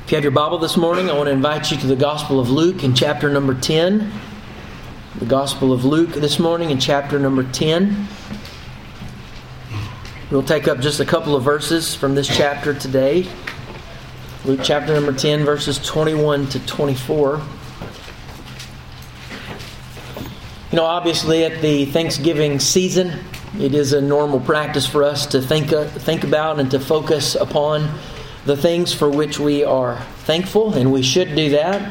If you have your Bible this morning, I want to invite you to the Gospel of Luke in chapter number 10. The Gospel of Luke this morning in chapter number 10. We'll take up just a couple of verses from this chapter today. Luke chapter number 10, verses 21 to 24. You know, obviously at the Thanksgiving season, it is a normal practice for us to think about and to focus upon the things for which we are thankful, and we should do that.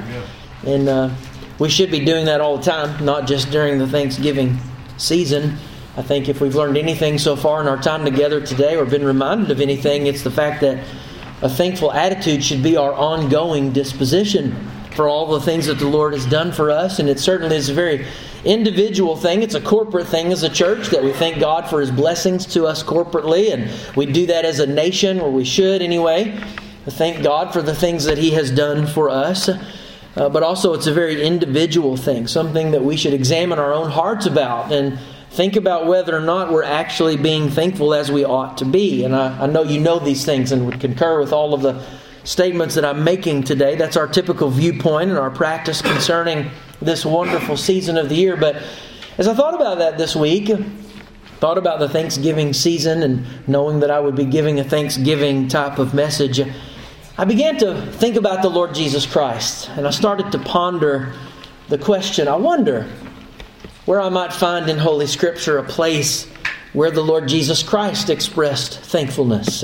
And we should be doing that all the time, not just during the Thanksgiving season. I think if we've learned anything so far in our time together today, or been reminded of anything, it's the fact that a thankful attitude should be our ongoing disposition for all the things that the Lord has done for us. And it certainly is a very individual thing. It's a corporate thing as a church that we thank God for His blessings to us corporately, and we do that as a nation, or we should anyway. Thank God for the things that He has done for us. But also it's a very individual thing, something that we should examine our own hearts about and think about whether or not we're actually being thankful as we ought to be. And I know you know these things and would concur with all of the statements that I'm making today. That's our typical viewpoint and our practice concerning this wonderful season of the year. But as I thought about that this week, thought about the Thanksgiving season and knowing that I would be giving a Thanksgiving type of message, I began to think about the Lord Jesus Christ. And I started to ponder the question, I wonder where I might find in Holy Scripture a place where the Lord Jesus Christ expressed thankfulness.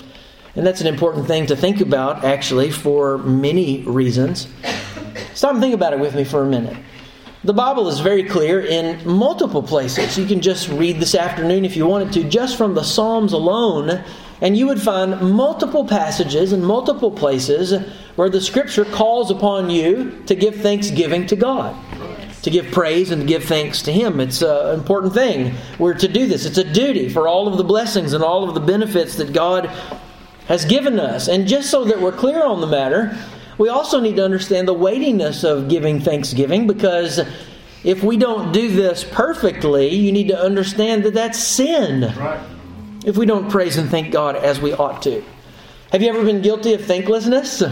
And that's an important thing to think about, actually, for many reasons. Stop and think about it with me for a minute. The Bible is very clear in multiple places. You can just read this afternoon if you wanted to, just from the Psalms alone, and you would find multiple passages in multiple places where the Scripture calls upon you to give thanksgiving to God, to give praise and to give thanks to Him. It's an important thing. We're to do this. It's a duty for all of the blessings and all of the benefits that God has given us. And just so that we're clear on the matter, we also need to understand the weightiness of giving thanksgiving, because if we don't do this perfectly, you need to understand that that's sin. Right. If we don't praise and thank God as we ought to. Have you ever been guilty of thanklessness?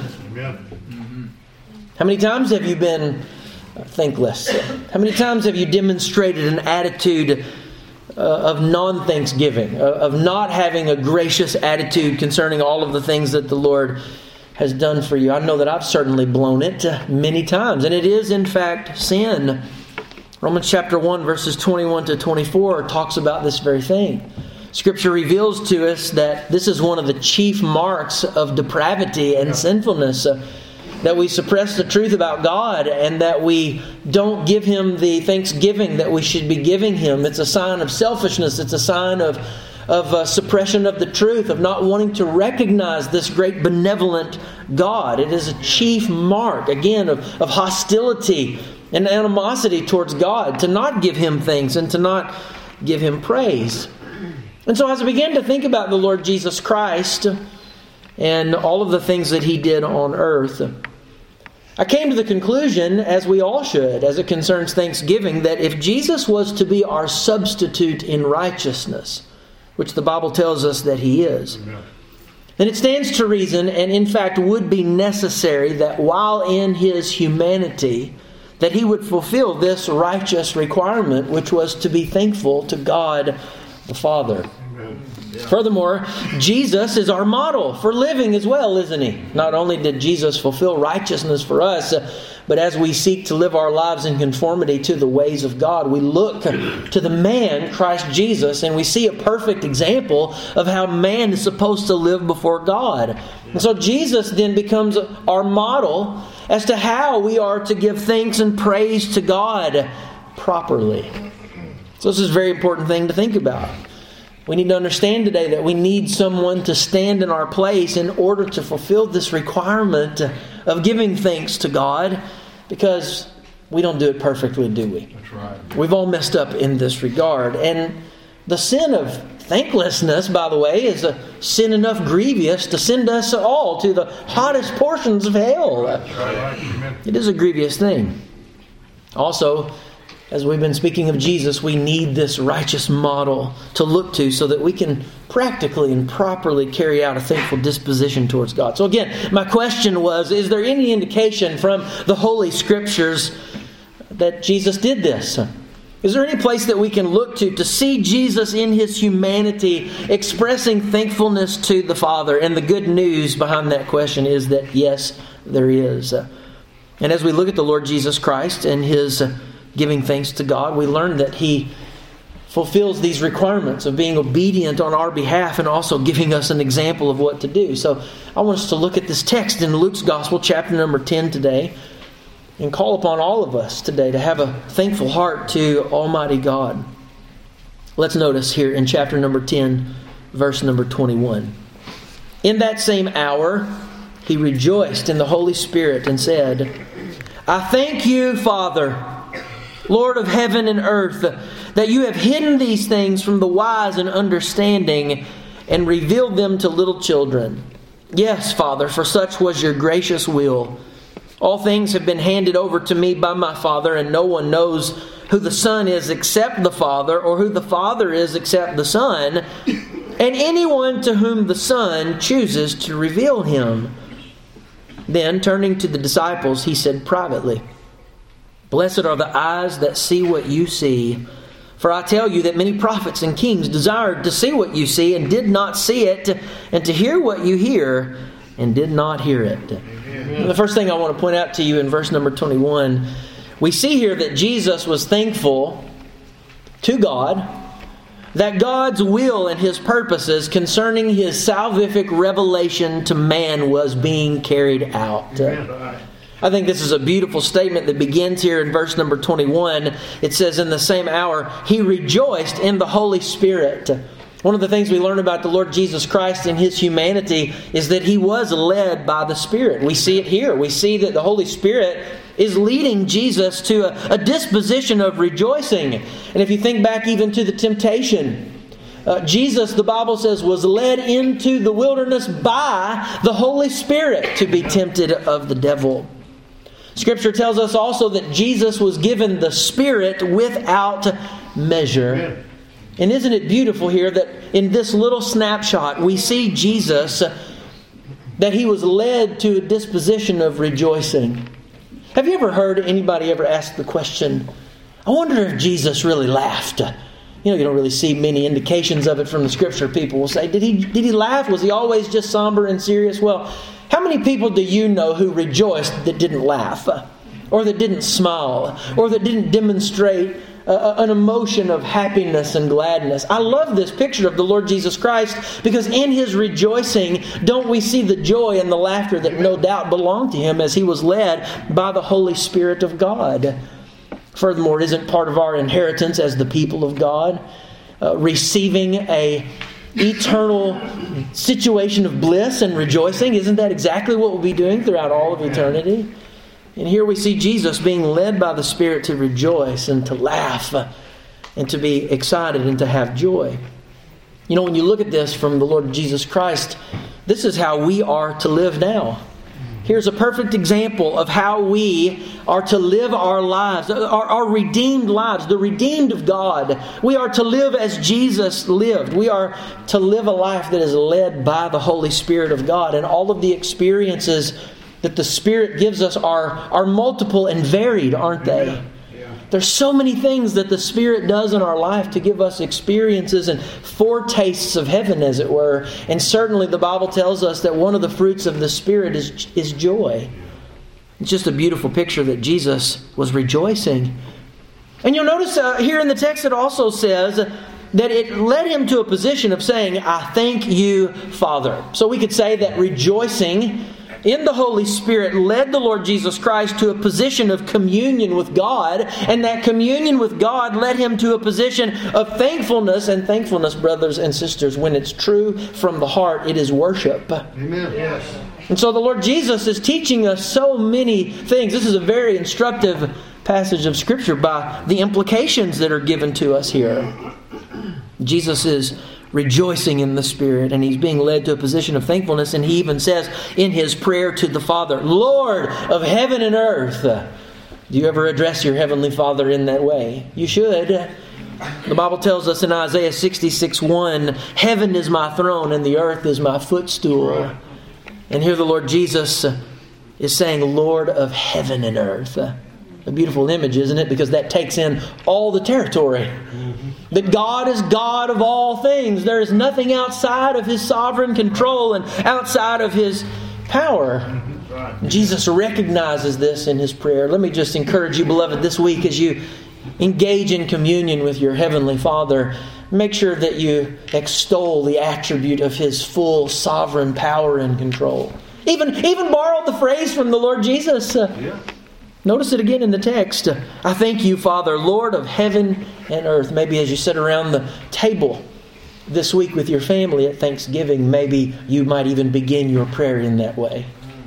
Amen. How many times have you been thankless? How many times have you demonstrated an attitude of non-thanksgiving, of not having a gracious attitude concerning all of the things that the Lord has done for you? I know that I've certainly blown it many times, and it is in fact sin. Romans chapter 1 verses 21 to 24 talks about this very thing. Scripture reveals to us that this is one of the chief marks of depravity and sinfulness, that we suppress the truth about God and that we don't give Him the thanksgiving that we should be giving Him. It's a sign of selfishness. It's a sign of suppression of the truth, of not wanting to recognize this great benevolent God. It is a chief mark, again, of hostility and animosity towards God, to not give Him thanks and to not give Him praise. And so as I began to think about the Lord Jesus Christ and all of the things that He did on earth, I came to the conclusion, as we all should, as it concerns thanksgiving, that if Jesus was to be our substitute in righteousness, which the Bible tells us that He is, then it stands to reason, and in fact would be necessary, that while in His humanity, that He would fulfill this righteous requirement, which was to be thankful to God the Father. Furthermore, Jesus is our model for living as well, isn't He? Not only did Jesus fulfill righteousness for us, but as we seek to live our lives in conformity to the ways of God, we look to the man, Christ Jesus, and we see a perfect example of how man is supposed to live before God. And so Jesus then becomes our model as to how we are to give thanks and praise to God properly. So this is a very important thing to think about. We need to understand today that we need someone to stand in our place in order to fulfill this requirement of giving thanks to God, because we don't do it perfectly, do we? That's right. We've all messed up in this regard. And the sin of thanklessness, by the way, is a sin enough grievous to send us all to the hottest portions of hell. That's right. It is a grievous thing. Also, As we've been speaking of Jesus, we need this righteous model to look to so that we can practically and properly carry out a thankful disposition towards God. So again, my question was, is there any indication from the Holy Scriptures that Jesus did this? Is there any place that we can look to see Jesus in His humanity expressing thankfulness to the Father? And the good news behind that question is that yes, there is. And as we look at the Lord Jesus Christ and His giving thanks to God, we learn that He fulfills these requirements of being obedient on our behalf and also giving us an example of what to do. So I want us to look at this text in Luke's Gospel, chapter number 10 today, and call upon all of us today to have a thankful heart to Almighty God. Let's notice here in chapter number 10, verse number 21. In that same hour, He rejoiced in the Holy Spirit and said, I thank you, Father, Lord of heaven and earth, that you have hidden these things from the wise and understanding and revealed them to little children. Yes, Father, for such was your gracious will. All things have been handed over to me by my Father, and no one knows who the Son is except the Father, or who the Father is except the Son, and anyone to whom the Son chooses to reveal Him. Then, turning to the disciples, He said privately, Blessed are the eyes that see what you see. For I tell you that many prophets and kings desired to see what you see and did not see it, and to hear what you hear and did not hear it. The first thing I want to point out to you in verse number 21, we see here that Jesus was thankful to God that God's will and His purposes concerning His salvific revelation to man was being carried out. I think this is a beautiful statement that begins here in verse number 21. It says, in the same hour, He rejoiced in the Holy Spirit. One of the things we learn about the Lord Jesus Christ in His humanity is that He was led by the Spirit. We see it here. We see that the Holy Spirit is leading Jesus to a disposition of rejoicing. And if you think back even to the temptation, Jesus, the Bible says, was led into the wilderness by the Holy Spirit to be tempted of the devil. Scripture tells us also that Jesus was given the Spirit without measure. And isn't it beautiful here that in this little snapshot we see Jesus, that He was led to a disposition of rejoicing. Have you ever heard anybody ever ask the question, I wonder if Jesus really laughed? You don't really see many indications of it from the Scripture. People will say, did he laugh? Was He always just somber and serious? Well, how many people do you know who rejoiced that didn't laugh? Or that didn't smile? Or that didn't demonstrate an emotion of happiness and gladness? I love this picture of the Lord Jesus Christ because in His rejoicing, don't we see the joy and the laughter that no doubt belonged to Him as He was led by the Holy Spirit of God. Furthermore, isn't part of our inheritance as the people of God receiving a eternal situation of bliss and rejoicing? Isn't that exactly what we'll be doing throughout all of eternity? And here we see Jesus being led by the Spirit to rejoice and to laugh and to be excited and to have joy. When you look at this from the Lord Jesus Christ, this is how we are to live now. Here's a perfect example of how we are to live our lives, our redeemed lives, the redeemed of God. We are to live as Jesus lived. We are to live a life that is led by the Holy Spirit of God. And all of the experiences that the Spirit gives us are multiple and varied, aren't they? There's so many things that the Spirit does in our life to give us experiences and foretastes of heaven, as it were. And certainly the Bible tells us that one of the fruits of the Spirit is joy. It's just a beautiful picture that Jesus was rejoicing. And you'll notice here in the text it also says that it led Him to a position of saying, I thank you, Father. So we could say that rejoicing in the Holy Spirit led the Lord Jesus Christ to a position of communion with God, and that communion with God led Him to a position of thankfulness. And thankfulness, brothers and sisters, when it's true from the heart, it is worship. Amen. Yes. And so the Lord Jesus is teaching us so many things. This is a very instructive passage of Scripture by the implications that are given to us here. Jesus is rejoicing in the Spirit, and He's being led to a position of thankfulness. And He even says in His prayer to the Father, Lord of heaven and earth. Do you ever address your Heavenly Father in that way? You should. The Bible tells us in Isaiah 66:1, heaven is my throne and the earth is my footstool. And here the Lord Jesus is saying, Lord of heaven and earth. A beautiful image, isn't it? Because that takes in all the territory. That God is God of all things. There is nothing outside of His sovereign control and outside of His power. Jesus recognizes this in His prayer. Let me just encourage you, beloved, this week as you engage in communion with your Heavenly Father, make sure that you extol the attribute of His full sovereign power and control. Even borrowed the phrase from the Lord Jesus. Notice it again in the text. I thank you, Father, Lord of heaven and earth. Maybe as you sit around the table this week with your family at Thanksgiving, maybe you might even begin your prayer in that way.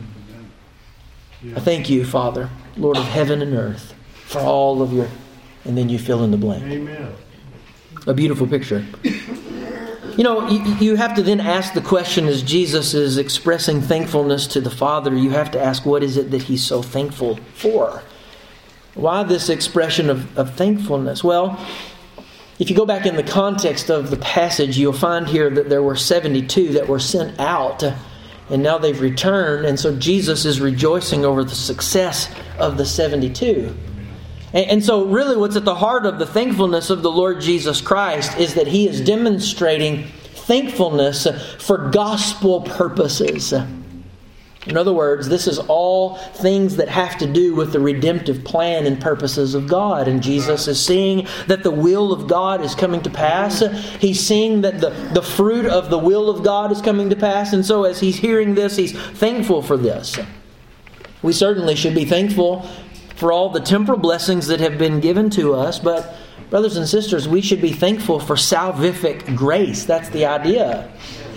I thank you, Father, Lord of heaven and earth, for all of your... And then you fill in the blank. Amen. A beautiful picture. You know, you have to then ask the question, as Jesus is expressing thankfulness to the Father, you have to ask, what is it that He's so thankful for? Why this expression of thankfulness? Well, if you go back in the context of the passage, you'll find here that there were 72 that were sent out, and now they've returned, and so Jesus is rejoicing over the success of the 72. And so really what's at the heart of the thankfulness of the Lord Jesus Christ is that He is demonstrating thankfulness for gospel purposes. In other words, this is all things that have to do with the redemptive plan and purposes of God. And Jesus is seeing that the will of God is coming to pass. He's seeing that the fruit of the will of God is coming to pass. And so as He's hearing this, He's thankful for this. We certainly should be thankful for all the temporal blessings that have been given to us. But, brothers and sisters, we should be thankful for salvific grace. That's the idea.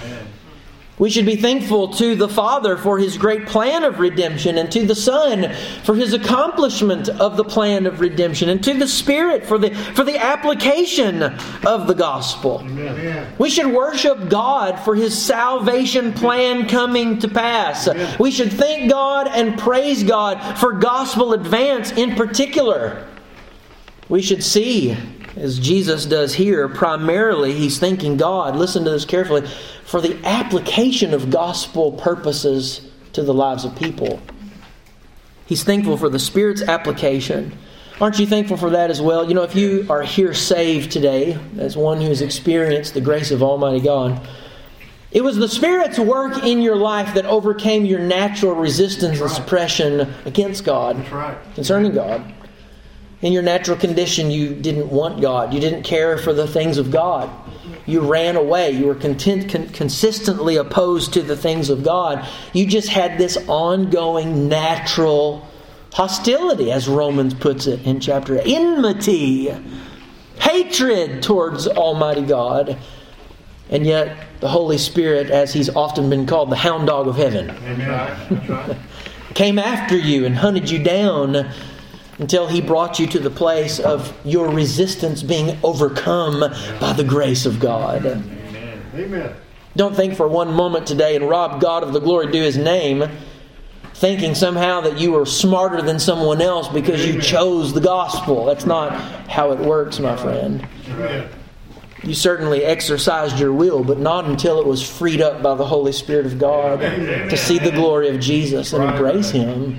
We should be thankful to the Father for His great plan of redemption, and to the Son for His accomplishment of the plan of redemption, and to the Spirit for the application of the gospel. Amen. We should worship God for His salvation plan coming to pass. Amen. We should thank God and praise God for gospel advance in particular. We should see, as Jesus does here, primarily He's thanking God, listen to this carefully, for the application of gospel purposes to the lives of people. He's thankful for the Spirit's application. Aren't you thankful for that as well? You know, if you are here saved today, as one who has experienced the grace of Almighty God, it was the Spirit's work in your life that overcame your natural resistance and suppression against God, concerning God. In your natural condition, you didn't want God. You didn't care for the things of God. You ran away. You were consistently opposed to the things of God. You just had this ongoing natural hostility, as Romans puts it in chapter 8. Enmity, hatred towards Almighty God. And yet, the Holy Spirit, as He's often been called, the hound dog of heaven, Amen. Came after you and hunted you down until He brought you to the place of your resistance being overcome by the grace of God. Amen. Don't think for one moment today and rob God of the glory due His name, thinking somehow that you are smarter than someone else because you chose the gospel. That's not how it works, my friend. Amen. You certainly exercised your will, but not until it was freed up by the Holy Spirit of God to see the glory of Jesus and embrace Him.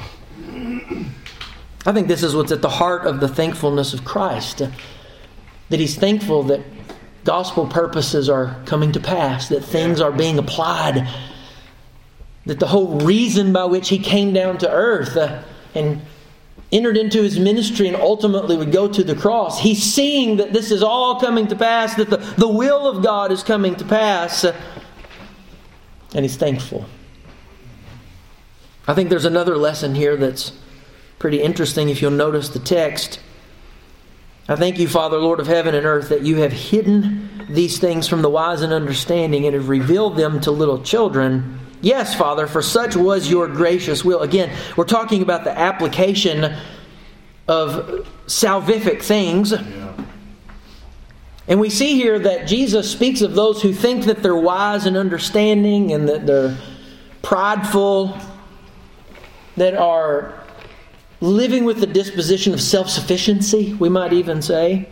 I think this is what's at the heart of the thankfulness of Christ. That He's thankful that gospel purposes are coming to pass, that things are being applied, that the whole reason by which He came down to earth and entered into His ministry and ultimately would go to the cross, He's seeing that this is all coming to pass, that the will of God is coming to pass, and He's thankful. I think there's another lesson here that's pretty interesting if you'll notice the text. I thank you, Father, Lord of heaven and earth, that you have hidden these things from the wise and understanding and have revealed them to little children. Yes, Father, for such was your gracious will. Again, we're talking about the application of salvific things. Yeah. And we see here that Jesus speaks of those who think that they're wise and understanding and that they're prideful, that are living with the disposition of self-sufficiency, we might even say.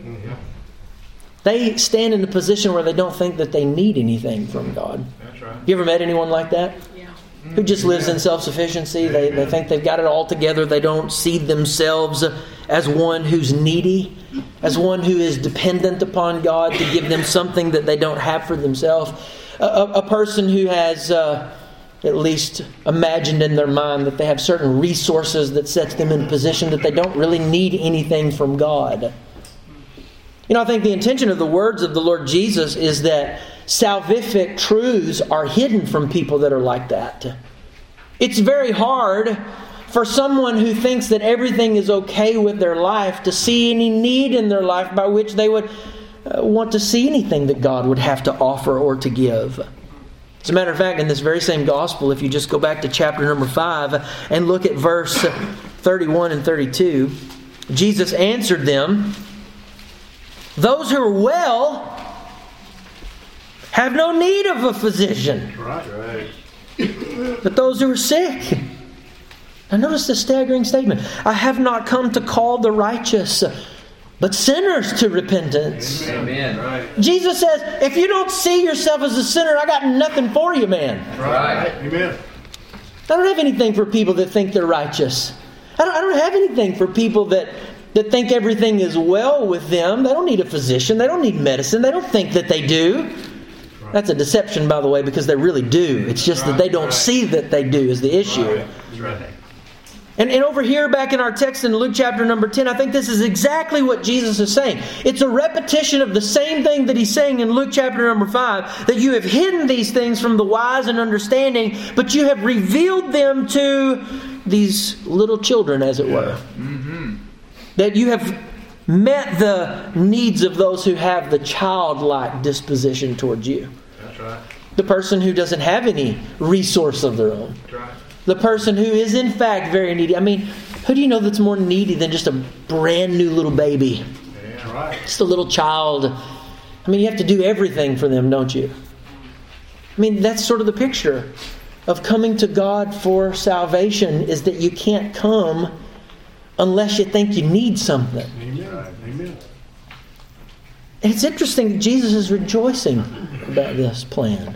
They stand in a position where they don't think that they need anything from God. That's right. Have you ever met anyone like that? Yeah. Who just lives in self-sufficiency? They think they've got it all together. They don't see themselves as one who's needy, as one who is dependent upon God to give them something that they don't have for themselves. A person who has at least imagined in their mind that they have certain resources that sets them in a position that they don't really need anything from God. You know, I think the intention of the words of the Lord Jesus is that salvific truths are hidden from people that are like that. It's very hard for someone who thinks that everything is okay with their life to see any need in their life by which they would want to see anything that God would have to offer or to give. As a matter of fact, in this very same gospel, if you just go back to chapter number 5 and look at verse 31 and 32, Jesus answered them, "Those who are well have no need of a physician, Right. but those who are sick." Now notice the staggering statement. "I have not come to call the righteous, but sinners to repentance." Amen. Right. Jesus says, if you don't see yourself as a sinner, I got nothing for you, man. Right. Amen. I don't have anything for people that think they're righteous. I don't have anything for people that think everything is well with them. They don't need a physician. They don't need medicine. They don't think that they do. That's a deception, by the way, because they really do. It's just that they don't see that they do is the issue. That's right. And over here back in our text in Luke chapter number 10, I think this is exactly what Jesus is saying. It's a repetition of the same thing that He's saying in Luke chapter number 5, that you have hidden these things from the wise and understanding, but you have revealed them to these little children, as it were. Mm-hmm. That you have met the needs of those who have the childlike disposition towards you. That's right. The person who doesn't have any resource of their own. That's right. The person who is in fact very needy. I mean, who do you know that's more needy than just a brand new little baby? Yeah, right. Just a little child. I mean, you have to do everything for them, don't you? I mean, that's sort of the picture of coming to God for salvation, is that you can't come unless you think you need something. Amen. Amen. And it's interesting that Jesus is rejoicing about this plan.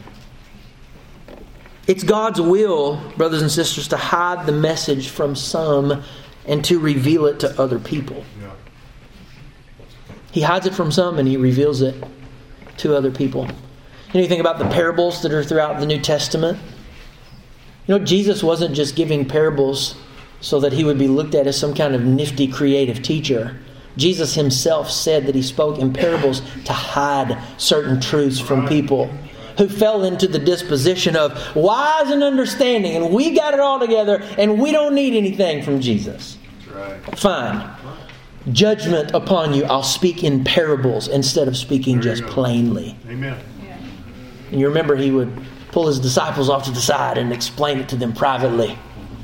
It's God's will, brothers and sisters, to hide the message from some and to reveal it to other people. Yeah. He hides it from some and He reveals it to other people. You know, you think about the parables that are throughout the New Testament. You know, Jesus wasn't just giving parables so that He would be looked at as some kind of nifty, creative teacher. Jesus Himself said that He spoke in parables to hide certain truths from people who fell into the disposition of wise and understanding, and we got it all together, and we don't need anything from Jesus. That's right. Fine. Judgment upon you. I'll speak in parables instead of speaking just plainly. Amen. And you remember He would pull His disciples off to the side and explain it to them privately.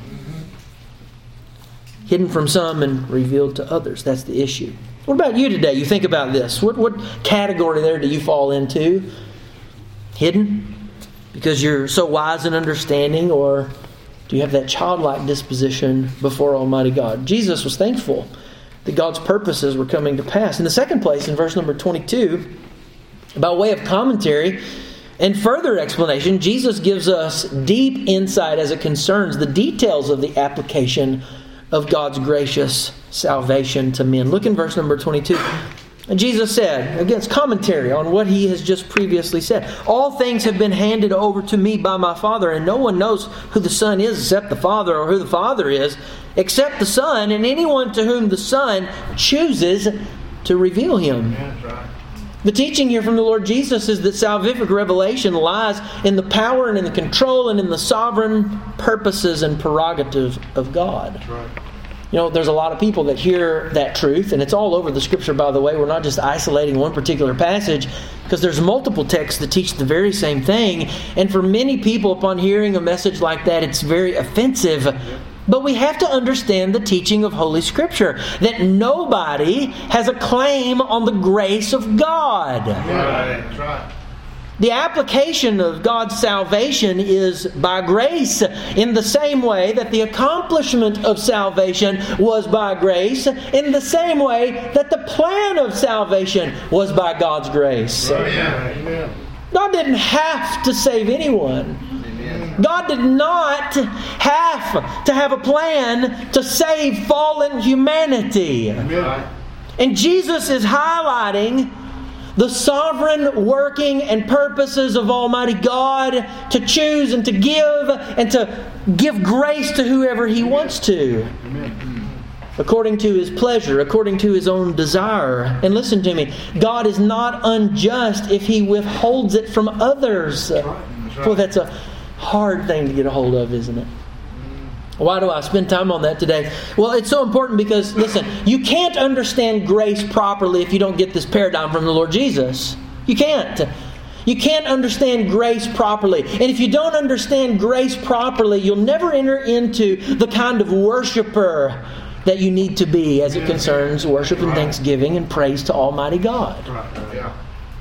Hidden from some and revealed to others. That's the issue. What about you today? You think about this. What category there do you fall into? Hidden? Because you're so wise and understanding? Or do you have that childlike disposition before Almighty God? Jesus was thankful that God's purposes were coming to pass. In the second place, in verse number 22, by way of commentary and further explanation, Jesus gives us deep insight as it concerns the details of the application of God's gracious salvation to men. Look in verse number 22. And Jesus said, again, it's commentary on what He has just previously said. "All things have been handed over to me by my Father, and no one knows who the Son is except the Father, or who the Father is except the Son, and anyone to whom the Son chooses to reveal Him." Yeah, that's right. The teaching here from the Lord Jesus is that salvific revelation lies in the power and in the control and in the sovereign purposes and prerogatives of God. That's right. You know, there's a lot of people that hear that truth, and it's all over the Scripture, by the way. We're not just isolating one particular passage, because there's multiple texts that teach the very same thing. And for many people, upon hearing a message like that, it's very offensive. But we have to understand the teaching of Holy Scripture, that nobody has a claim on the grace of God. Right. That's right. The application of God's salvation is by grace, in the same way that the accomplishment of salvation was by grace, in the same way that the plan of salvation was by God's grace. Amen. God didn't have to save anyone. God did not have to have a plan to save fallen humanity. Amen. And Jesus is highlighting the sovereign working and purposes of Almighty God to choose and to give grace to whoever He wants to. Amen. According to His pleasure, according to His own desire. And listen to me, God is not unjust if He withholds it from others. That's right. Well, that's a hard thing to get a hold of, isn't it? Why do I spend time on that today? Well, it's so important because, listen, you can't understand grace properly if you don't get this paradigm from the Lord Jesus. You can't. You can't understand grace properly. And if you don't understand grace properly, you'll never enter into the kind of worshiper that you need to be as it concerns worship and thanksgiving and praise to Almighty God. Yeah.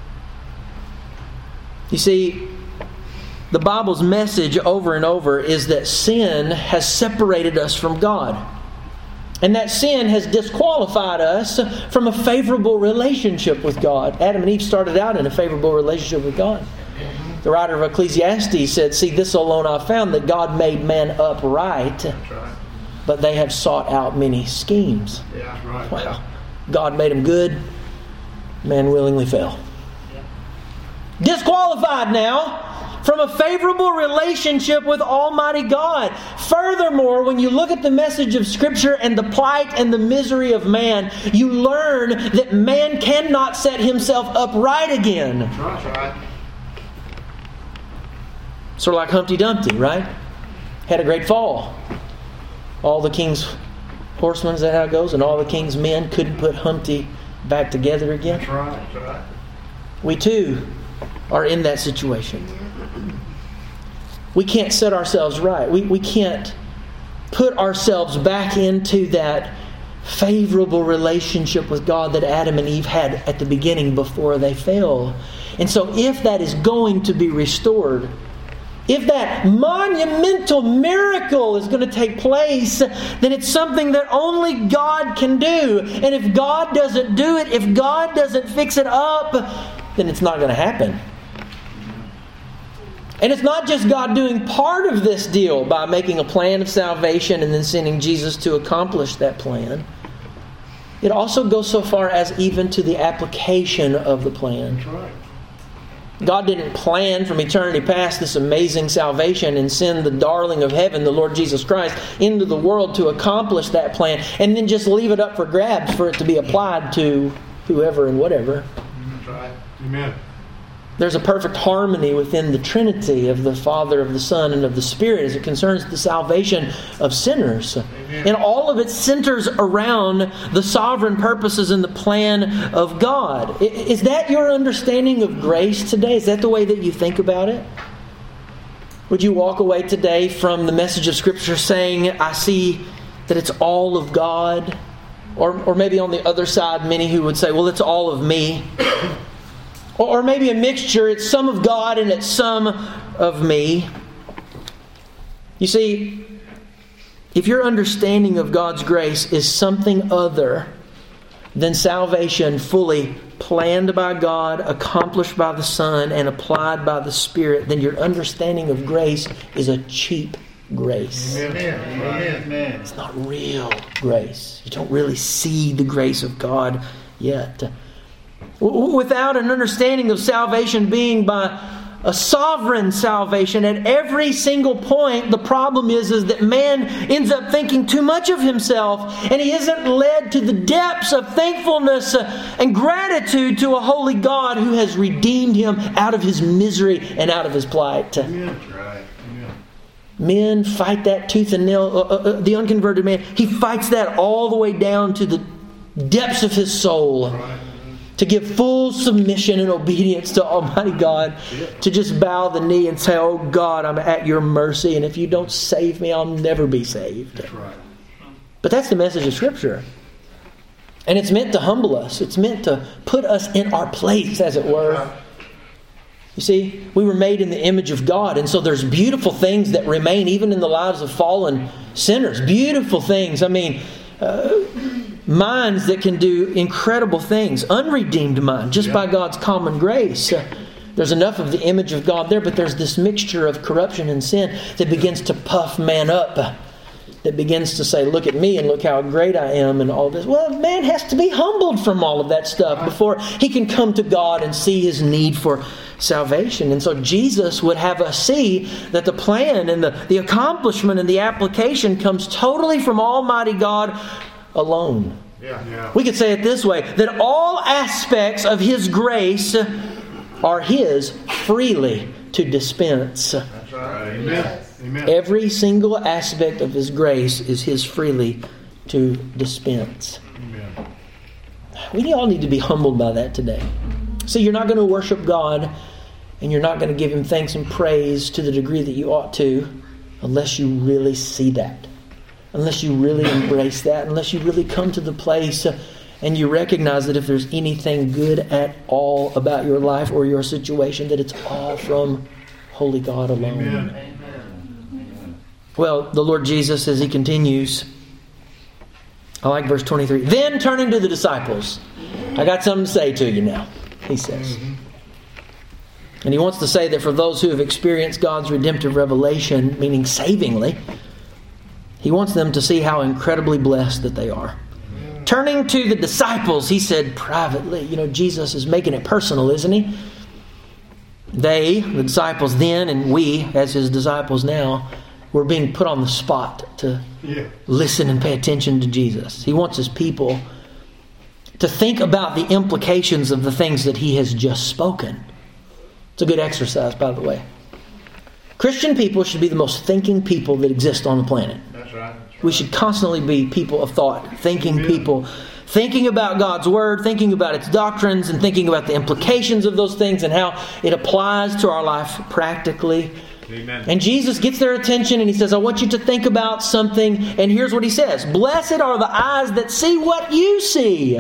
You see, the Bible's message over and over is that sin has separated us from God. And that sin has disqualified us from a favorable relationship with God. Adam and Eve started out in a favorable relationship with God. The writer of Ecclesiastes said, "See, this alone I found, that God made man upright, but they have sought out many schemes." Yeah. Right. Well, God made him good. Man willingly fell. Disqualified now from a favorable relationship with Almighty God. Furthermore, when you look at the message of Scripture and the plight and the misery of man, you learn that man cannot set himself upright again. That's right. Sort of like Humpty Dumpty, right? Had a great fall. All the king's horsemen, is that how it goes? And all the king's men couldn't put Humpty back together again. That's right. That's right. We too are in that situation. We can't set ourselves right. We can't put ourselves back into that favorable relationship with God that Adam and Eve had at the beginning before they fell. And so if that is going to be restored, if that monumental miracle is going to take place, then it's something that only God can do. And if God doesn't do it, if God doesn't fix it up, then it's not going to happen. And it's not just God doing part of this deal by making a plan of salvation and then sending Jesus to accomplish that plan. It also goes so far as even to the application of the plan. That's right. God didn't plan from eternity past this amazing salvation and send the darling of heaven, the Lord Jesus Christ, into the world to accomplish that plan and then just leave it up for grabs for it to be applied to whoever and whatever. That's right. Amen. There's a perfect harmony within the Trinity of the Father, of the Son, and of the Spirit as it concerns the salvation of sinners. Amen. And all of it centers around the sovereign purposes and the plan of God. Is that your understanding of grace today? Is that the way that you think about it? Would you walk away today from the message of Scripture saying, I see that it's all of God? Or maybe on the other side, many who would say, well, it's all of me. Or maybe a mixture, it's some of God and it's some of me. You see, if your understanding of God's grace is something other than salvation fully planned by God, accomplished by the Son, and applied by the Spirit, then your understanding of grace is a cheap grace. Amen. Amen. It's not real grace. You don't really see the grace of God yet. Without an understanding of salvation being by a sovereign salvation at every single point, the problem is that man ends up thinking too much of himself, and he isn't led to the depths of thankfulness and gratitude to a holy God who has redeemed him out of his misery and out of his plight. Amen. Right. Amen. Men fight that tooth and nail. The unconverted man, he fights that all the way down to the depths of his soul. Right. To give full submission and obedience to Almighty God. To just bow the knee and say, oh God, I'm at your mercy. And if you don't save me, I'll never be saved. That's right. But that's the message of Scripture. And it's meant to humble us. It's meant to put us in our place, as it were. You see, we were made in the image of God, and so there's beautiful things that remain even in the lives of fallen sinners. Beautiful things. I mean, minds that can do incredible things. Unredeemed mind, just by God's common grace. There's enough of the image of God there, but there's this mixture of corruption and sin that begins to puff man up. That begins to say, look at me and look how great I am and all this. Well, man has to be humbled from all of that stuff before he can come to God and see his need for salvation. And so Jesus would have us see that the plan and the accomplishment and the application comes totally from Almighty God alone. We could say it this way, that all aspects of His grace are His freely to dispense. That's right. Amen. Amen. Every single aspect of His grace is His freely to dispense. Amen. We all need to be humbled by that today. See, you're not going to worship God and you're not going to give Him thanks and praise to the degree that you ought to unless you really see that. Unless you really embrace that. Unless you really come to the place and you recognize that if there's anything good at all about your life or your situation, that it's all from Holy God alone. Amen. Well, the Lord Jesus, as He continues, I like verse 23. Then turning to the disciples, I got something to say to you now, He says. And He wants to say that for those who have experienced God's redemptive revelation, meaning savingly, He wants them to see how incredibly blessed that they are. Turning to the disciples, He said privately, Jesus is making it personal, isn't He? They, the disciples then, and we, as His disciples now, we're being put on the spot to listen and pay attention to Jesus. He wants His people to think about the implications of the things that He has just spoken. It's a good exercise, by the way. Christian people should be the most thinking people that exist on the planet. That's right. We should constantly be people of thought, thinking people, thinking about God's Word, thinking about its doctrines, and thinking about the implications of those things and how it applies to our life practically. Amen. And Jesus gets their attention and He says, I want you to think about something. And here's what He says. Blessed are the eyes that see what you see.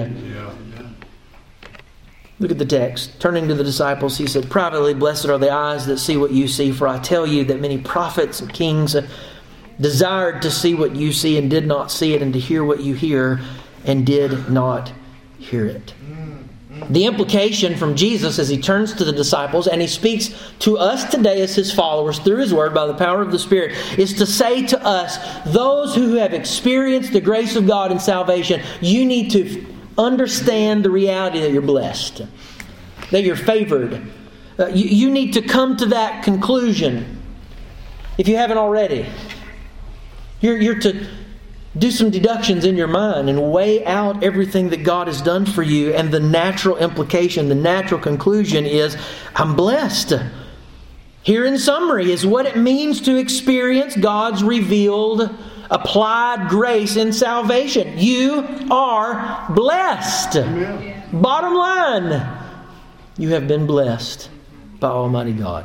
Look at the text. Turning to the disciples, He said, privately, blessed are the eyes that see what you see. For I tell you that many prophets and kings desired to see what you see and did not see it, and to hear what you hear and did not hear it. The implication from Jesus as He turns to the disciples and He speaks to us today as His followers through His Word by the power of the Spirit is to say to us, those who have experienced the grace of God in salvation, you need to understand the reality that you're blessed, that you're favored. You need to come to that conclusion if you haven't already. You're to do some deductions in your mind and weigh out everything that God has done for you. And the natural implication, the natural conclusion is, I'm blessed. Here in summary is what it means to experience God's revealed, applied grace in salvation. You are blessed. Amen. Bottom line, you have been blessed by Almighty God.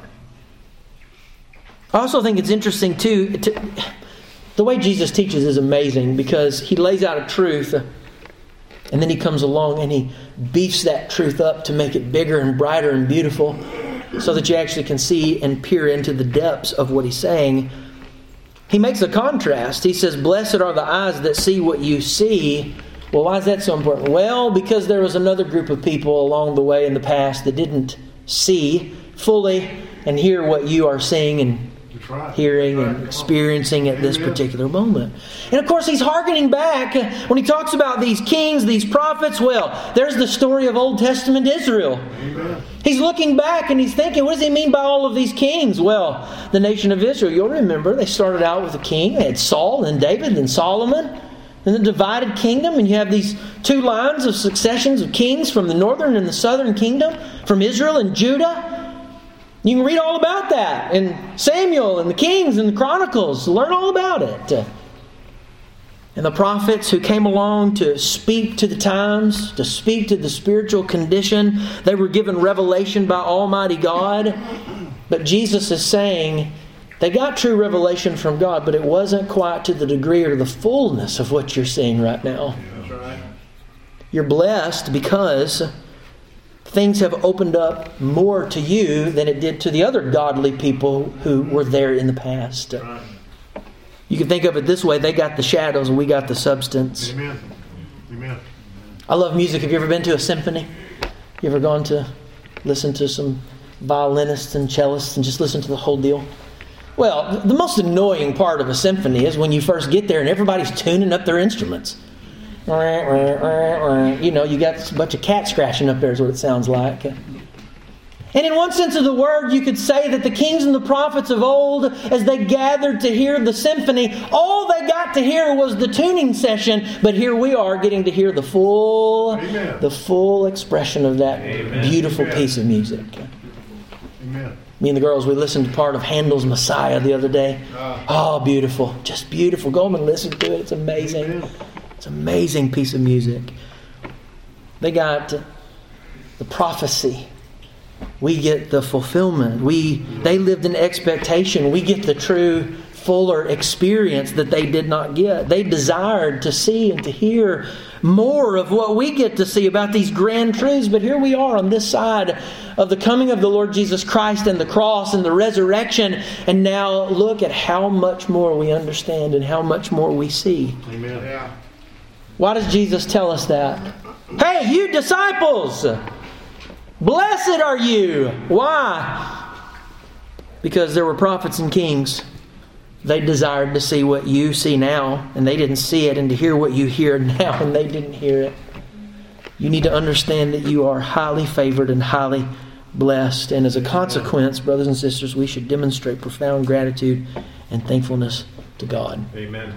I also think it's interesting too, the way Jesus teaches is amazing because He lays out a truth and then He comes along and He beefs that truth up to make it bigger and brighter and beautiful so that you actually can see and peer into the depths of what He's saying. He makes a contrast. He says, blessed are the eyes that see what you see. Well, why is that so important? Well, because there was another group of people along the way in the past that didn't see fully and hear what you are seeing and hearing and experiencing at this particular moment. And of course, He's hearkening back when He talks about these kings, these prophets. Well, there's the story of Old Testament Israel. Amen. He's looking back and He's thinking, what does He mean by all of these kings? Well, the nation of Israel, you'll remember, they started out with a king. They had Saul and David and Solomon. And the divided kingdom, and you have these two lines of successions of kings from the northern and the southern kingdom, from Israel and Judah. You can read all about that in Samuel and the Kings and the Chronicles. Learn all about it. And the prophets who came along to speak to the times, to speak to the spiritual condition, they were given revelation by Almighty God. But Jesus is saying they got true revelation from God, but it wasn't quite to the degree or the fullness of what you're seeing right now. That's right. You're blessed because things have opened up more to you than it did to the other godly people who were there in the past. You can think of it this way: they got the shadows and we got the substance. Amen. Amen. I love music. Have you ever been to a symphony? You ever gone to listen to some violinists and cellists and just listen to the whole deal? Well, the most annoying part of a symphony is when you first get there and everybody's tuning up their instruments. You know, you got a bunch of cat scratching up there is what it sounds like. And in one sense of the word, you could say that the kings and the prophets of old, as they gathered to hear the symphony, all they got to hear was the tuning session. But here we are getting to hear the full expression of that beautiful piece of music. Amen. Me and the girls, we listened to part of Handel's Messiah the other day. Oh, beautiful. Just beautiful. Go home and listen to it. It's amazing. Amen. It's an amazing piece of music. They got the prophecy. We get the fulfillment. They lived in expectation. We get the true, fuller experience that they did not get. They desired to see and to hear more of what we get to see about these grand truths. But here we are on this side of the coming of the Lord Jesus Christ and the cross and the resurrection. And now look at how much more we understand and how much more we see. Amen. Yeah. Why does Jesus tell us that? Hey, you disciples! Blessed are you! Why? Because there were prophets and kings. They desired to see what you see now, and they didn't see it, and to hear what you hear now, and they didn't hear it. You need to understand that you are highly favored and highly blessed, and as a consequence, brothers and sisters, we should demonstrate profound gratitude and thankfulness to God. Amen.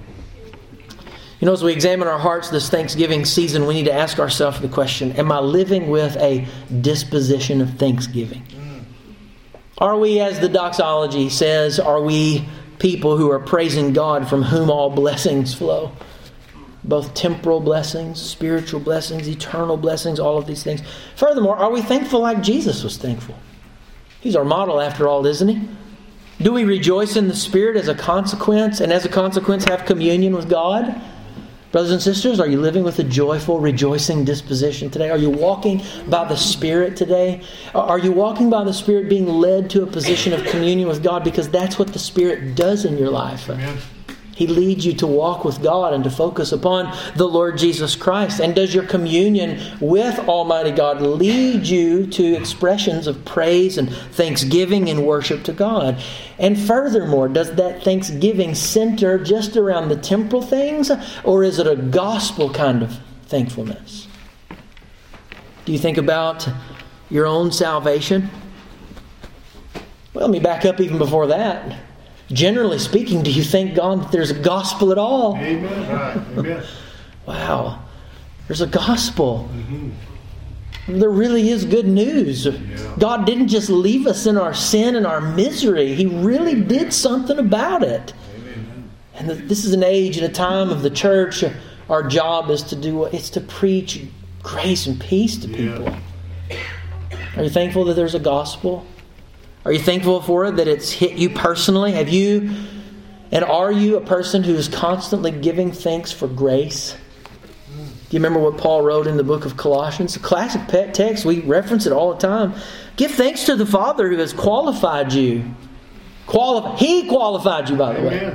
You know, as we examine our hearts this Thanksgiving season, we need to ask ourselves the question, am I living with a disposition of thanksgiving? Are we, as the doxology says, are we people who are praising God from whom all blessings flow? Both temporal blessings, spiritual blessings, eternal blessings, all of these things. Furthermore, are we thankful like Jesus was thankful? He's our model after all, isn't he? Do we rejoice in the Spirit as a consequence, and as a consequence have communion with God? Brothers and sisters, are you living with a joyful, rejoicing disposition today? Are you walking by the Spirit today? Are you walking by the Spirit being led to a position of communion with God? Because that's what the Spirit does in your life. Amen. He leads you to walk with God and to focus upon the Lord Jesus Christ. And does your communion with Almighty God lead you to expressions of praise and thanksgiving and worship to God? And furthermore, does that thanksgiving center just around the temporal things, or is it a gospel kind of thankfulness? Do you think about your own salvation? Well, let me back up even before that. Generally speaking, do you thank God that there's a gospel at all? Amen. Right. Amen. Wow. There's a gospel. Mm-hmm. There really is good news. Yeah. God didn't just leave us in our sin and our misery. He really did something about it. Amen. And this is an age and a time of the church. Our job is to do what? It's to preach grace and peace to people. Are you thankful that there's a gospel? Are you thankful for it, that it's hit you personally? Are you a person who is constantly giving thanks for grace? Do you remember what Paul wrote in the book of Colossians? A classic pet text. We reference it all the time. Give thanks to the Father who has qualified you. He qualified you, by the way.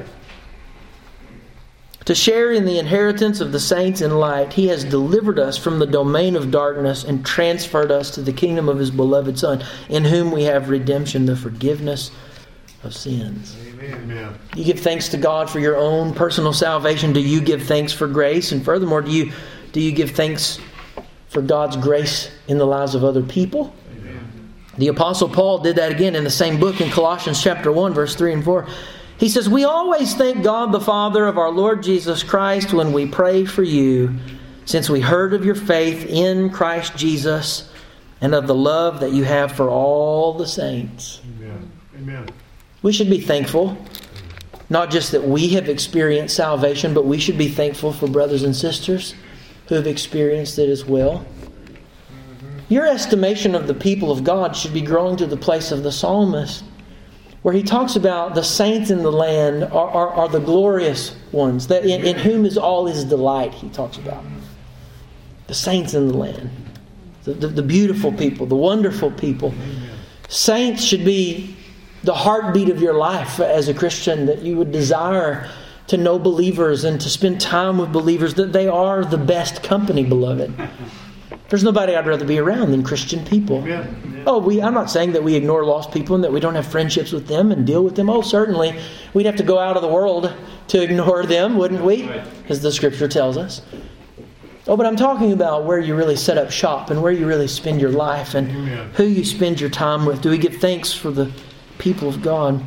To share in the inheritance of the saints in light. He has delivered us from the domain of darkness and transferred us to the kingdom of His beloved Son, in whom we have redemption, the forgiveness of sins. Amen. You give thanks to God for your own personal salvation. Do you give thanks for grace? And furthermore, do you give thanks for God's grace in the lives of other people? Amen. The Apostle Paul did that again in the same book in Colossians chapter 1, verse 3 and 4. He says, we always thank God the Father of our Lord Jesus Christ when we pray for you, since we heard of your faith in Christ Jesus and of the love that you have for all the saints. Amen. Amen. We should be thankful, not just that we have experienced salvation, but we should be thankful for brothers and sisters who have experienced it as well. Your estimation of the people of God should be growing to the place of the psalmist, where he talks about the saints in the land are the glorious ones, that in whom is all His delight, he talks about. The saints in the land. the beautiful people, the wonderful people. Saints should be the heartbeat of your life as a Christian, that you would desire to know believers and to spend time with believers, that they are the best company, beloved. There's nobody I'd rather be around than Christian people. I'm not saying that we ignore lost people and that we don't have friendships with them and deal with them. Oh, certainly. We'd have to go out of the world to ignore them, wouldn't we? As the Scripture tells us. Oh, but I'm talking about where you really set up shop and where you really spend your life and who you spend your time with. Do we give thanks for the people of God?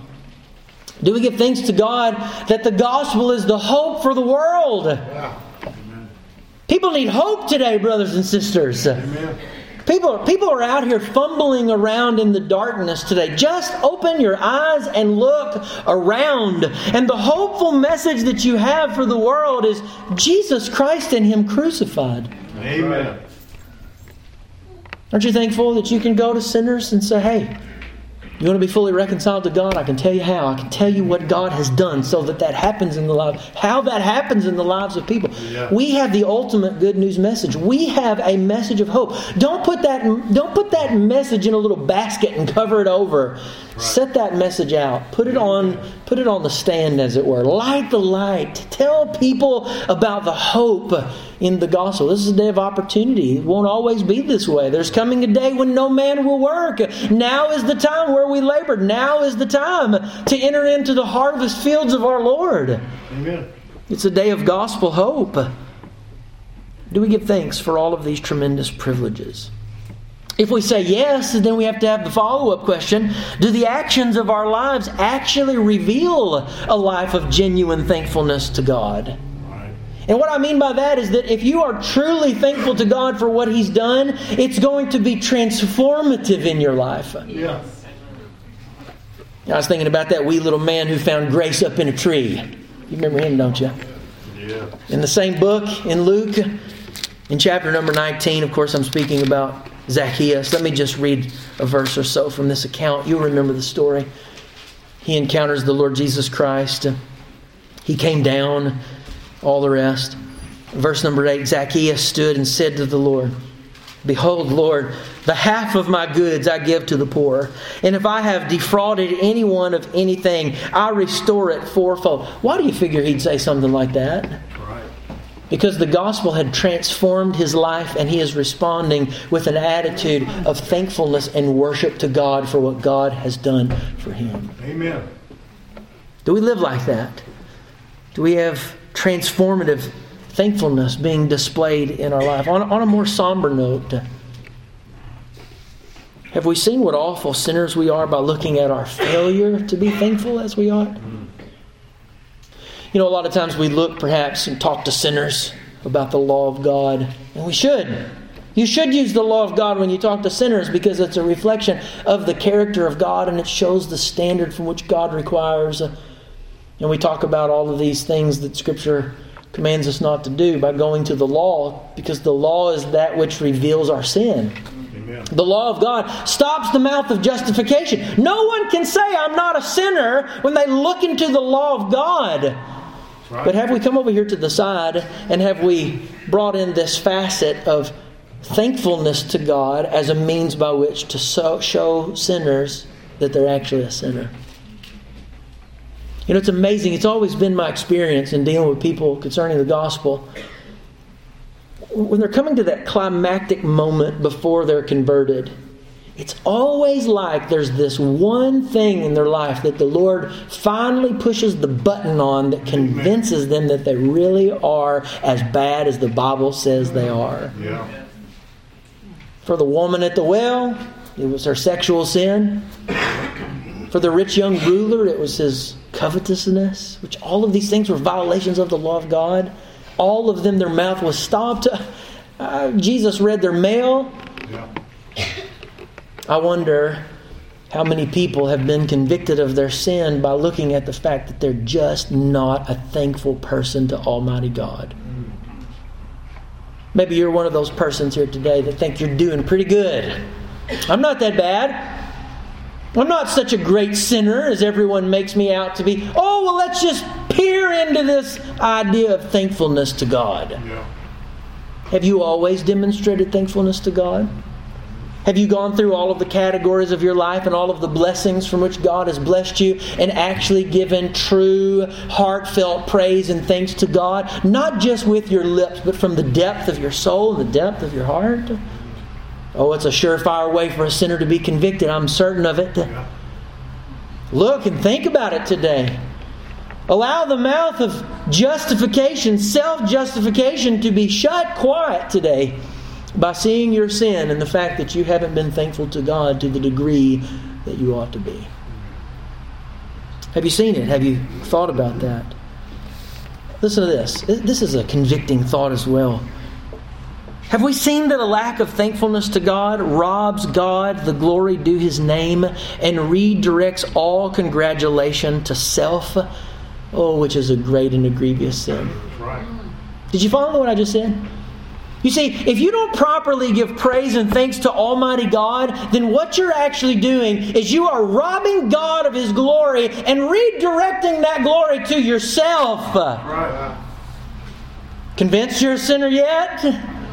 Do we give thanks to God that the gospel is the hope for the world? Yeah. People need hope today, brothers and sisters. Amen. People are out here fumbling around in the darkness today. Just open your eyes and look around. And the hopeful message that you have for the world is Jesus Christ and Him crucified. Amen. Aren't you thankful that you can go to sinners and say, hey, you want to be fully reconciled to God? I can tell you how. I can tell you what God has done so that happens in the lives. How that happens in the lives of people. Yeah. We have the ultimate good news message. We have a message of hope. Don't put that message in a little basket and cover it over. Right. Set that message out. Put it on the stand, as it were. Light the light. Tell people about the hope in the gospel. This is a day of opportunity. It won't always be this way. There's coming a day when no man will work. Now is the time where we labor. Now is the time to enter into the harvest fields of our Lord. Amen. It's a day of gospel hope. Do we give thanks for all of these tremendous privileges? If we say yes, then we have to have the follow-up question. Do the actions of our lives actually reveal a life of genuine thankfulness to God? And what I mean by that is that if you are truly thankful to God for what He's done, it's going to be transformative in your life. Yeah. I was thinking about that wee little man who found grace up in a tree. You remember him, don't you? Yeah. In the same book, in Luke, in chapter number 19, of course, I'm speaking about Zacchaeus. Let me just read a verse or so from this account. You'll remember the story. He encounters the Lord Jesus Christ. He came down, all the rest. Verse number 8, Zacchaeus stood and said to the Lord, Behold, Lord, the half of my goods I give to the poor. And if I have defrauded anyone of anything, I restore it fourfold. Why do you figure he'd say something like that? Right. Because the gospel had transformed his life, and he is responding with an attitude of thankfulness and worship to God for what God has done for him. Amen. Do we live like that? Do we have transformative thankfulness being displayed in our life? On a more somber note, have we seen what awful sinners we are by looking at our failure to be thankful as we ought? You know, a lot of times we look perhaps and talk to sinners about the law of God, and we should. You should use the law of God when you talk to sinners, because it's a reflection of the character of God, and it shows the standard from which God requires. And we talk about all of these things that Scripture commands us not to do by going to the law, because the law is that which reveals our sin. Amen. The law of God stops the mouth of justification. No one can say I'm not a sinner when they look into the law of God. Right. But have we come over here to the side, and have we brought in this facet of thankfulness to God as a means by which to show sinners that they're actually a sinner? You know, it's amazing. It's always been my experience in dealing with people concerning the gospel. When they're coming to that climactic moment before they're converted, it's always like there's this one thing in their life that the Lord finally pushes the button on that convinces them that they really are as bad as the Bible says they are. Yeah. For the woman at the well, it was her sexual sin. For the rich young ruler, it was his covetousness, which all of these things were violations of the law of God. All of them, their mouth was stopped. Jesus read their mail. Yeah. I wonder how many people have been convicted of their sin by looking at the fact that they're just not a thankful person to Almighty God. Maybe you're one of those persons here today that think you're doing pretty good. I'm not that bad. I'm not such a great sinner as everyone makes me out to be. Oh, well, let's just peer into this idea of thankfulness to God. Yeah. Have you always demonstrated thankfulness to God? Have you gone through all of the categories of your life and all of the blessings from which God has blessed you and actually given true, heartfelt praise and thanks to God? Not just with your lips, but from the depth of your soul and the depth of your heart? Oh, it's a surefire way for a sinner to be convicted. I'm certain of it. Look and think about it today. Allow the mouth of justification, self-justification, to be shut quiet today by seeing your sin and the fact that you haven't been thankful to God to the degree that you ought to be. Have you seen it? Have you thought about that? Listen to this. This is a convicting thought as well. Have we seen that a lack of thankfulness to God robs God the glory due His name and redirects all congratulation to self? Oh, which is a great and a grievous sin. Right. Did you follow what I just said? You see, if you don't properly give praise and thanks to Almighty God, then what you're actually doing is you are robbing God of His glory and redirecting that glory to yourself. Right. Convinced you're a sinner yet?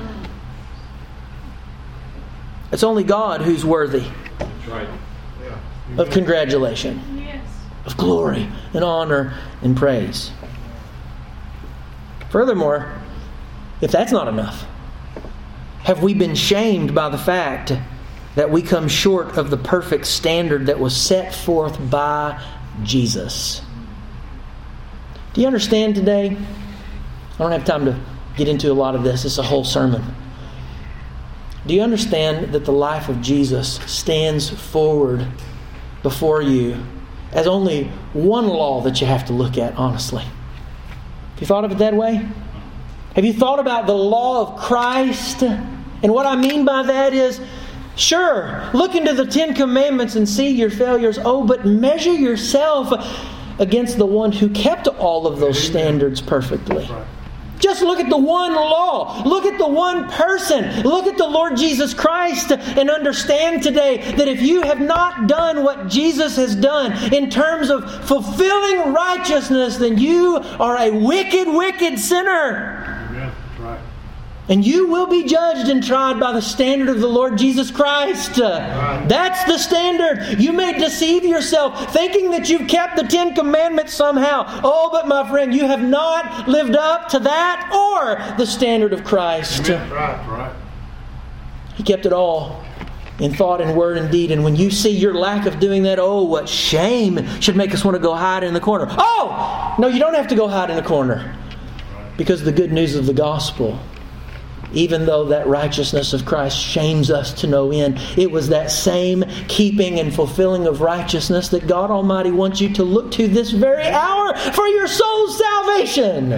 It's only God who's worthy That's right. Yeah. of congratulation, of glory and honor and praise. Furthermore, if that's not enough, have we been shamed by the fact that we come short of the perfect standard that was set forth by Jesus? Do you understand today? I don't have time to get into a lot of this. It's a whole sermon. Do you understand that the life of Jesus stands forward before you as only one law that you have to look at, honestly? Have you thought of it that way? Have you thought about the law of Christ? And what I mean by that is, sure, look into the Ten Commandments and see your failures. Oh, but measure yourself against the one who kept all of those standards perfectly. Just look at the one law. Look at the one person. Look at the Lord Jesus Christ and understand today that if you have not done what Jesus has done in terms of fulfilling righteousness, then you are a wicked, wicked sinner. Amen. That's right. And you will be judged and tried by the standard of the Lord Jesus Christ. That's the standard. You may deceive yourself thinking that you've kept the Ten Commandments somehow. Oh, but my friend, you have not lived up to that or the standard of Christ. Right. He kept it all in thought and word and deed. And when you see your lack of doing that, oh, what shame should make us want to go hide in the corner. Oh, no, you don't have to go hide in the corner. Because the good news of the gospel, even though that righteousness of Christ shames us to no end, it was that same keeping and fulfilling of righteousness that God Almighty wants you to look to this very hour for your soul's salvation.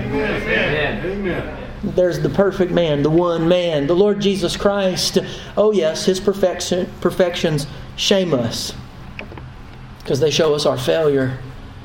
Amen. There's the perfect man, the one man, the Lord Jesus Christ. Oh yes, His perfections shame us because they show us our failure.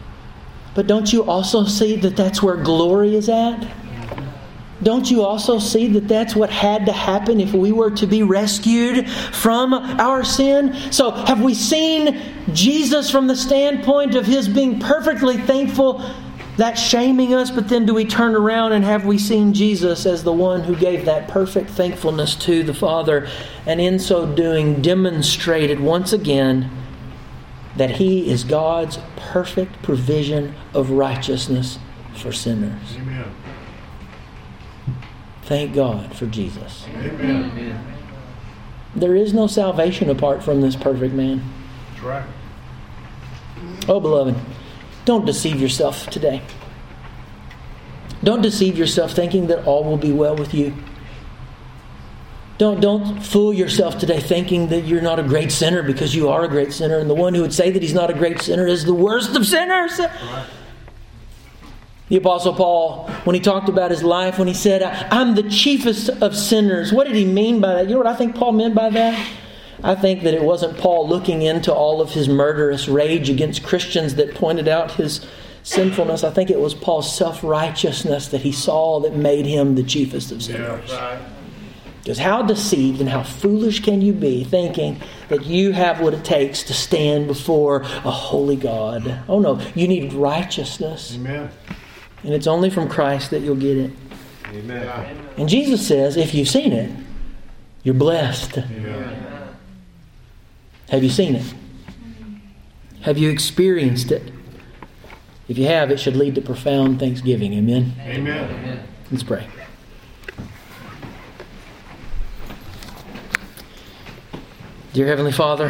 But don't you also see that that's where glory is at? Don't you also see that that's what had to happen if we were to be rescued from our sin? So have we seen Jesus from the standpoint of His being perfectly thankful, that shaming us, but then do we turn around and have we seen Jesus as the one who gave that perfect thankfulness to the Father, and in so doing demonstrated once again that He is God's perfect provision of righteousness for sinners? Amen. Thank God for Jesus. Amen. There is no salvation apart from this perfect man. That's right. Oh, beloved, don't deceive yourself today. Don't deceive yourself thinking that all will be well with you. Don't fool yourself today thinking that you're not a great sinner, because you are a great sinner, and the one who would say that he's not a great sinner is the worst of sinners. Right. The Apostle Paul, when he talked about his life, when he said, I'm the chiefest of sinners, what did he mean by that? You know what I think Paul meant by that? I think that it wasn't Paul looking into all of his murderous rage against Christians that pointed out his sinfulness. I think it was Paul's self-righteousness that he saw that made him the chiefest of sinners. Yeah, right. Because how deceived and how foolish can you be thinking that you have what it takes to stand before a holy God? Oh no, you need righteousness. Amen. And it's only from Christ that you'll get it. Amen. And Jesus says, if you've seen it, you're blessed. Amen. Have you seen it? Have you experienced it? If you have, it should lead to profound thanksgiving. Amen? Amen. Let's pray. Dear Heavenly Father,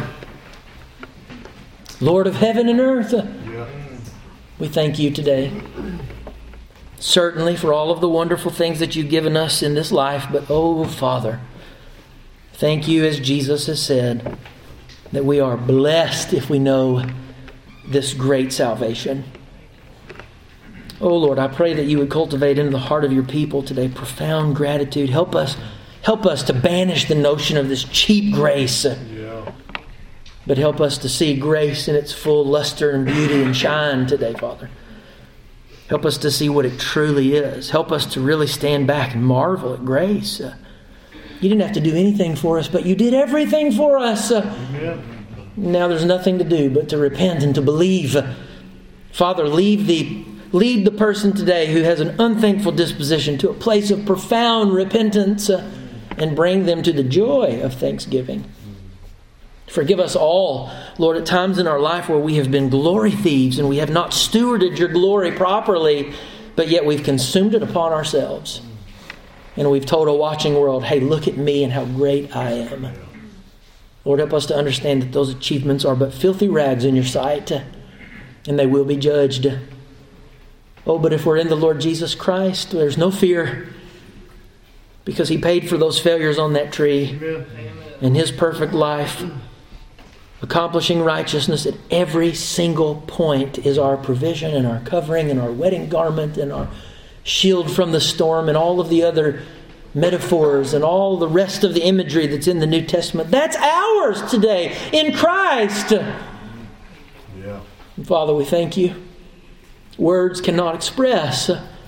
Lord of heaven and earth, we thank you today. Certainly for all of the wonderful things that you've given us in this life, but oh Father, thank you, as Jesus has said, that we are blessed if we know this great salvation. Oh Lord, I pray that you would cultivate into the heart of your people today profound gratitude. Help us to banish the notion of this cheap grace. But help us to see grace in its full luster and beauty and shine today, Father. Help us to see what it truly is. Help us to really stand back and marvel at grace. You didn't have to do anything for us, but you did everything for us. Now there's nothing to do but to repent and to believe. Father, lead the person today who has an unthankful disposition to a place of profound repentance and bring them to the joy of thanksgiving. Forgive us all, Lord, at times in our life where we have been glory thieves and we have not stewarded your glory properly, but yet we've consumed it upon ourselves. And we've told a watching world, hey, look at me and how great I am. Lord, help us to understand that those achievements are but filthy rags in your sight, and they will be judged. Oh, but if we're in the Lord Jesus Christ, there's no fear, because He paid for those failures on that tree. In His perfect life, accomplishing righteousness at every single point is our provision and our covering and our wedding garment and our shield from the storm and all of the other metaphors and all the rest of the imagery that's in the New Testament. That's ours today in Christ. Yeah. And Father, we thank you. Words cannot express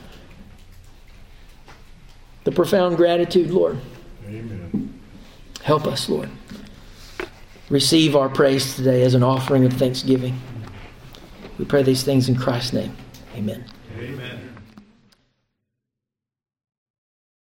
the profound gratitude, Lord. Amen. Help us, Lord. Receive our praise today as an offering of thanksgiving. We pray these things in Christ's name. Amen.